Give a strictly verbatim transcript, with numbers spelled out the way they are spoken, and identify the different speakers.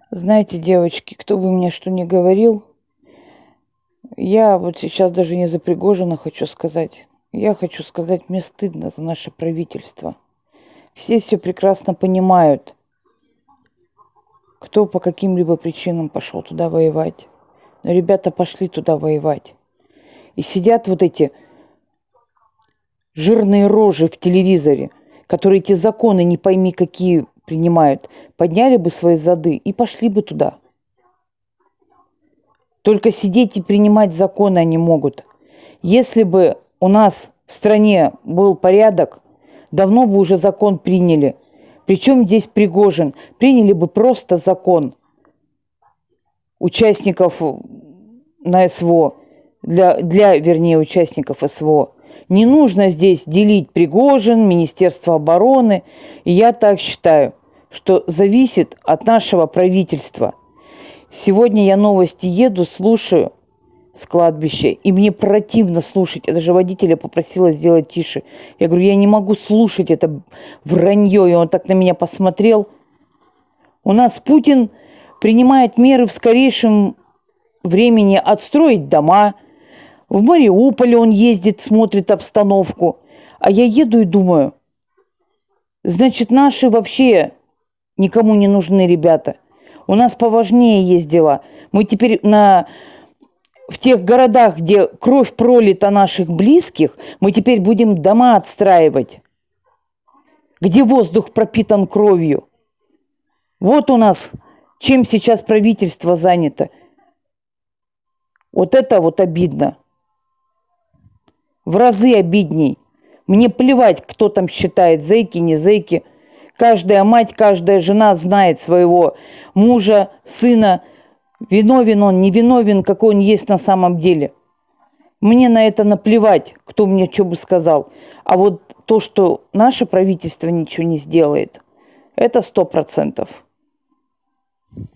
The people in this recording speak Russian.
Speaker 1: Знаете, девочки, кто бы мне что ни говорил, я вот сейчас даже не за Пригожина хочу сказать. Я хочу сказать, мне стыдно за наше правительство. Все все прекрасно понимают, кто по каким-либо причинам пошел туда воевать. Но ребята пошли туда воевать. И сидят вот эти жирные рожи в телевизоре, которые эти законы не пойми какие принимают, подняли бы свои зады и пошли бы туда. Только сидеть и принимать законы они могут. Если бы у нас в стране был порядок, давно бы уже закон приняли. Причем здесь Пригожин? Приняли бы просто закон участников на СВО, для, для, вернее, участников СВО. Не нужно здесь делить Пригожин, Министерство обороны. И я так считаю, что зависит от нашего правительства. Сегодня я новости еду, слушаю с кладбища, и мне противно слушать. Я даже водителя попросила сделать тише. Я говорю, я не могу слушать это вранье. И он так на меня посмотрел. У нас Путин принимает меры в скорейшем времени отстроить дома. В Мариуполе он ездит, смотрит обстановку. А я еду и думаю, значит, наши вообще никому не нужны ребята. У нас поважнее есть дела. Мы теперь на... в тех городах, где кровь пролита наших близких, мы теперь будем дома отстраивать, где воздух пропитан кровью. Вот у нас чем сейчас правительство занято. Вот это вот обидно. В разы обидней. Мне плевать, кто там считает, зэки, не зэки. Каждая мать, каждая жена знает своего мужа, сына. Виновен он, не виновен, какой он есть на самом деле. Мне на это наплевать, кто мне что бы сказал. А вот то, что наше правительство ничего не сделает, это сто процентов.